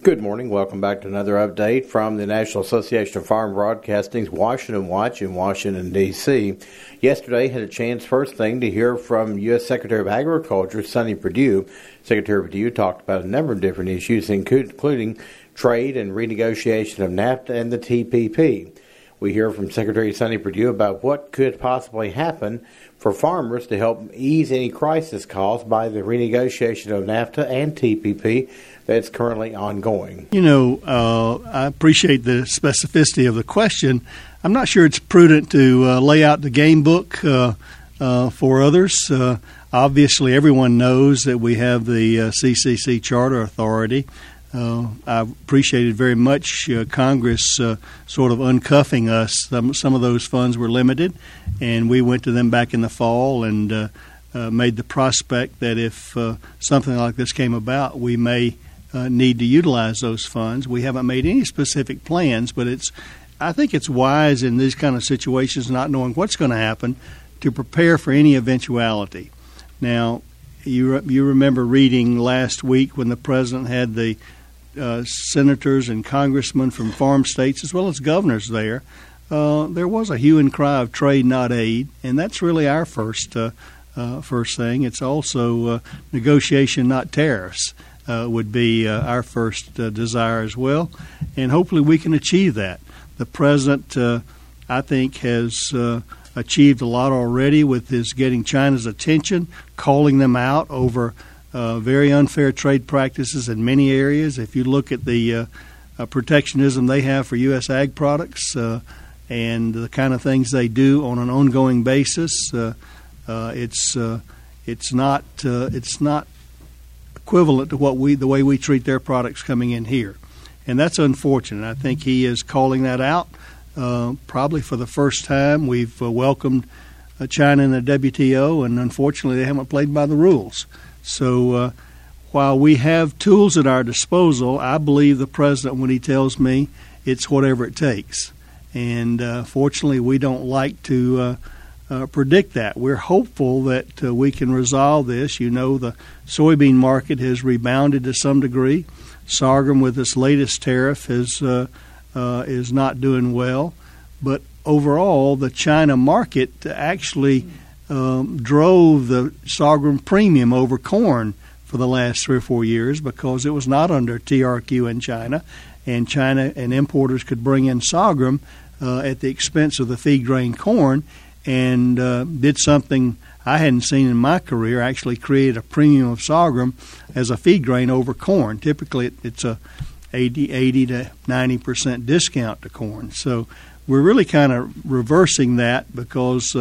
Good morning. Welcome back to another update from the National Association of Farm Broadcasting's Washington Watch in Washington, D.C. Yesterday, had a chance first thing to hear from U.S. Secretary of Agriculture, Sonny Perdue. Secretary Perdue talked about a number of different issues, including trade and renegotiation of NAFTA and the TPP. We hear from Secretary Sonny Perdue about what could possibly happen for farmers to help ease any crisis caused by the renegotiation of NAFTA and TPP that's currently ongoing. I appreciate the specificity of the question. I'm not sure it's prudent to lay out the game book for others. Obviously, everyone knows that we have the CCC Charter Authority. I appreciated very much Congress sort of uncuffing us. Some of those funds were limited, and we went to them back in the fall and made the prospect that if something like this came about, we may need to utilize those funds. We haven't made any specific plans, but I think it's wise in these kind of situations, not knowing what's going to happen, to prepare for any eventuality. Now, you remember reading last week when the president had the senators and congressmen from farm states as well as governors there. There was a hue and cry of trade, not aid, and that's really our first thing. It's also negotiation, not tariffs. Would be our first desire as well, and hopefully we can achieve that. The president, I think, has achieved a lot already with his getting China's attention, calling them out over very unfair trade practices in many areas. If you look at the protectionism they have for U.S. ag products and the kind of things they do on an ongoing basis, it's not equivalent to the way we treat their products coming in here, and that's unfortunate. I think he is calling that out. Probably for the first time, we've welcomed China in the WTO, and unfortunately, they haven't played by the rules. So, while we have tools at our disposal, I believe the president when he tells me it's whatever it takes, and fortunately, we don't like to predict that. We're hopeful that we can resolve this. The soybean market has rebounded to some degree. Sorghum, with its latest tariff, is not doing well. But overall, the China market actually drove the sorghum premium over corn for the last 3 or 4 years because it was not under TRQ in China, and China and importers could bring in sorghum at the expense of the feed grain corn, and did something I hadn't seen in my career, actually created a premium of sorghum as a feed grain over corn. Typically, it's a 80 to 90% discount to corn. So we're really kind of reversing that because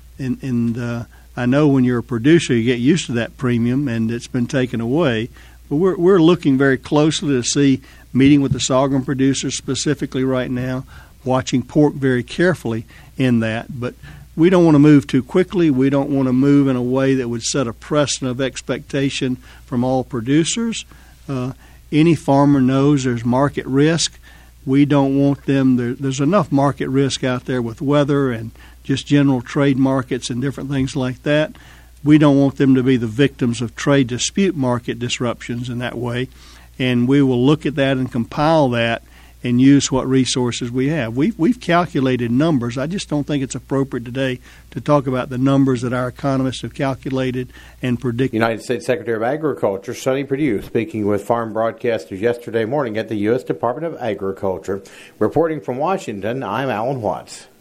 I know when you're a producer, you get used to that premium, and it's been taken away. But we're looking very closely to see, meeting with the sorghum producers specifically right now, watching pork very carefully in that. But we don't want to move too quickly. We don't want to move in a way that would set a precedent of expectation from all producers. Any farmer knows there's market risk. We don't want them. There's enough market risk out there with weather and just general trade markets and different things like that. We don't want them to be the victims of trade dispute market disruptions in that way. And we will look at that and compile that and use what resources we have. We've calculated numbers. I just don't think it's appropriate today to talk about the numbers that our economists have calculated and predicted. United States Secretary of Agriculture Sonny Perdue speaking with farm broadcasters yesterday morning at the U.S. Department of Agriculture. Reporting from Washington, I'm Alan Watts.